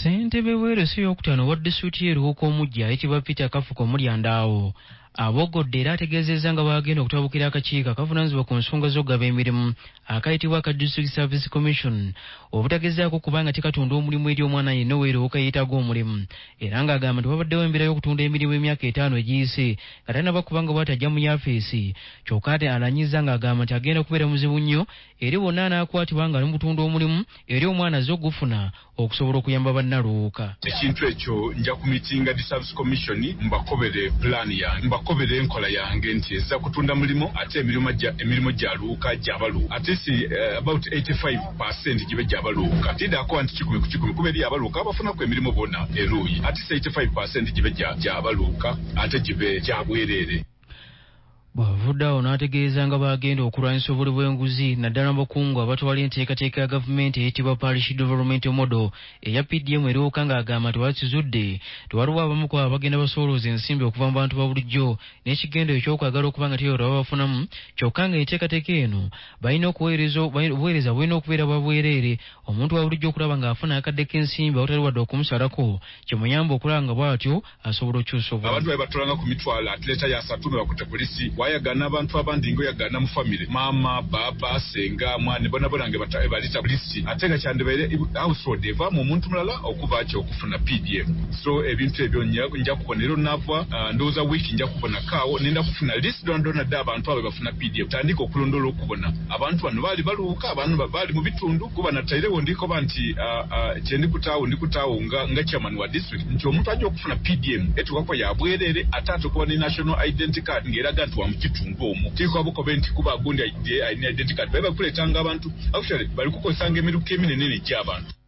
Ssentebe w'ereso y'okutaano wa disitulikiti y'eruhuuka omujja ayitibwa Peter Kafuko Mulyandaawo abogodde era ategeezezza nga bagenda okutabukira akakiiko akavunaanyizibwa ku nsonga z'okugaba emirimu akayitibwa aka District Service Commission obutagezaako kubanga tekatunda omulimu eri omwana yenna w'eruhuuka yeetaaga omulimu era ng'agamba nti wabaddewo embeera y'okutunda emirimu emyaka 5 egiyise nga talina bakubanga bw'atajja mu yafeesi kyokka ate alanyiza ng'agamba nti agenda kubeera muzibu nnyo eri bonna anaakwatibwa nga ali mu kutunda omulimu eri omwana azze ogufuna okusobola okuyamba bannaluuka. Ekintu ekyo nja kumitinga di Service Commission mbakobere plan yange mbakobere enkola yange nti eza kutunda mulimo ate emirimu gyaluuka gyabaluuka ate si about 85% gibe gyabaluuka tidako anti 10 kuba eri abaluuka abafuna ku emirimu bonna eruuyi ate 85% gibe gyabaluuka ate gibe gyabwerere. Bw'avudde awo n'ategeeza nga bagenda okulwanyisa obuli bw'enguzi naddala mu bakungu abatwala enteekateeka ya gavumenti eyitibwa Parish Development Model eya PDM eruuka ng'agamba nti bakizudde tewaliwo abamu ku abagenda basoolooza ensimbi okuva mu bantu ba bulijjo n'ekigendo ekyokwagala okuba nga teyo babafunamu kyokka nga enteekateeka eno balina obuweereza bulina okubeera bwa bwereere omuntu wa bulijjo okulaba ng'afuna akadde k'ensimbi awatali wadde okumusalako kimuyamba okulaba nga bw'atyo asobola okukyusa obulamu. Abantu babatwalanga ku mitwalo atleta ya satume bakute polisi wayagana abantu abandi ngo yagana mu family mama baba senga mwana bona nge balita polisi ate nga kyande baire household eva mu muntu mulala okuva kyo okufuna PDM so ebintu ebyo nja kubonero nava ndoza wiki nja kubona kawo nenda kufuna list dondona da abantu abo bafuna PDM tandika okulondola okubona abantu bano bali baluuka abantu bali mu bitundu kuba natairewo ndiko banti kyendi kutawo nga chairman wa district nti omuntu ajja okufuna PDM etukako yabwerere atatu kuba ni national identity card ngeraga nti kitundu omu tiko abukobe nti kuba gundi identity card baba kuletanga abantu actually bali kukozanga emiruka eminene gy'abantu.